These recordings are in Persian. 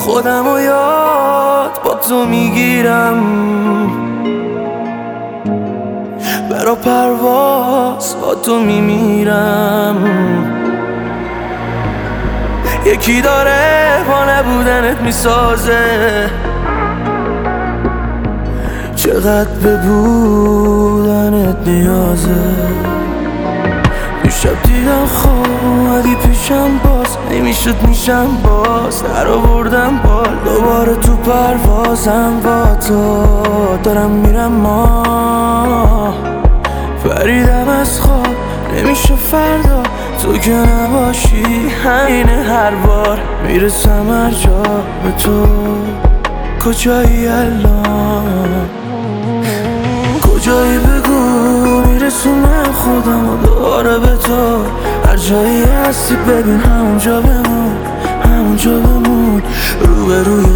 خودم و یاد با تو میگیرم، برا پرواز با تو میمیرم. یکی داره با نبودنت میسازه، چقدر به بودنت نیازه. شب دیدم خوادی پیشم، باز نمیشد میشم، باز در آوردم بال دوباره تو پروازم با تو دارم میرم. ما پریدم از خواب، نمیشه فردا تو که نباشی، همینه هر بار میرسم هر جا به تو. کجایی الان؟ کجایی بگو، میرسونم خودم و دوباره به تو. هر جایی هستی ببین همونجا بمون، همونجا بمون، رو به روی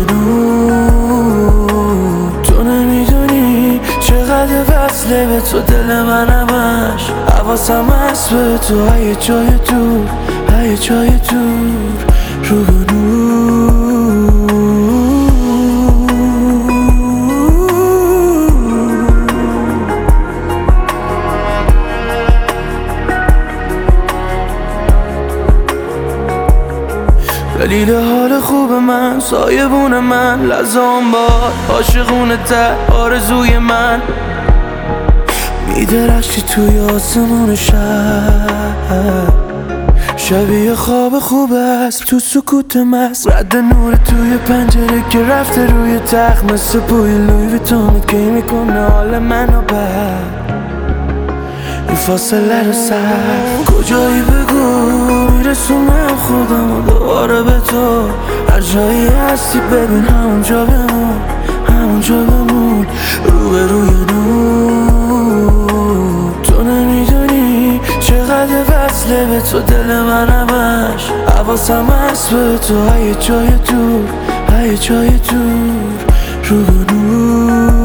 نور. تو نمیدونی چقدر وصله به تو دل من، همش حواسم هست به تو. یه جای دور، یه جای دور، رو به نور. دلیل حال خوب من، سایبون من، لزام باد عاشقونه تر آرزوی من. میدرخشی توی آسمون شب، شبیه خواب خوب است تو سکوت مست. رد نور توی پنجره که رفته روی تخت، مثل بوی لوی ویتون که میکنه حال منو بد. این فاصله رو سر کجایی بگو، میرسونم خودم و دوباره به تو. هر جایی هستی ببین همونجا بمون، همونجا بمون، رو به روی نور. تو نمیدونی چقدر وصله به تو دل من، همش حواسم هست به تو. یه جای دور، یه جای دور، رو به نور.